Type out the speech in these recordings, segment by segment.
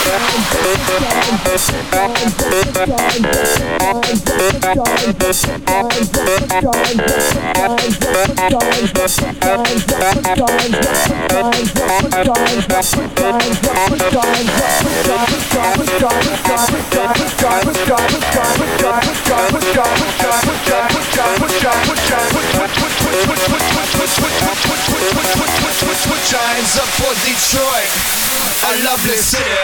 Giants up for Detroit, a lovely city.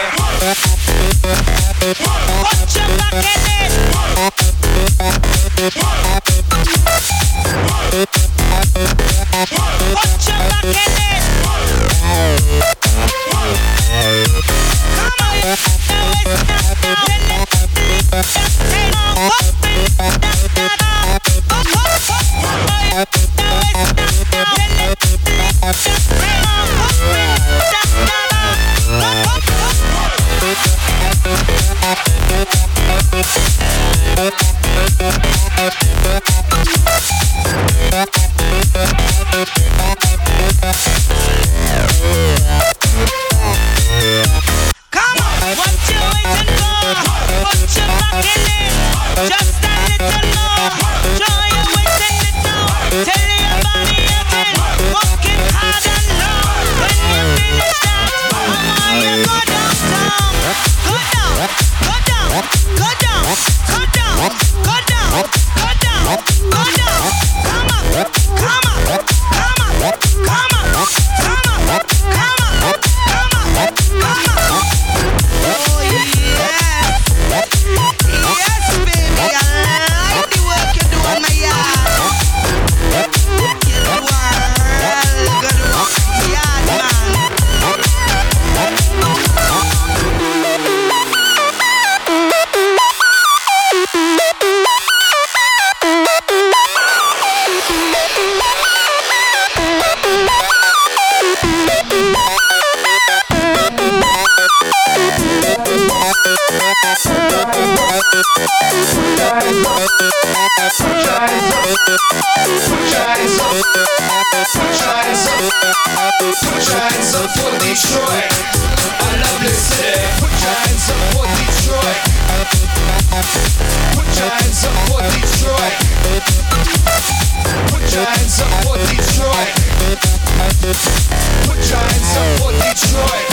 Put your back in it. Put your back in it. Come on, just a little more. Show you waiting it now. Tell your body again. Walking hard and low. When you finish that, you go downtown. Go down, go down, go down, go down, go down, go down, go down. Come up, come up, come up, come up, come up, come up, come up, come up. Oh yeah. Yes, baby, I like the work you do on my yard. You do good work, yard man. Giants up for Detroit, a lovely city. Put your hands up for Detroit. Put your hands up for Detroit. Put your hands up for Detroit. Put your hands up for Detroit.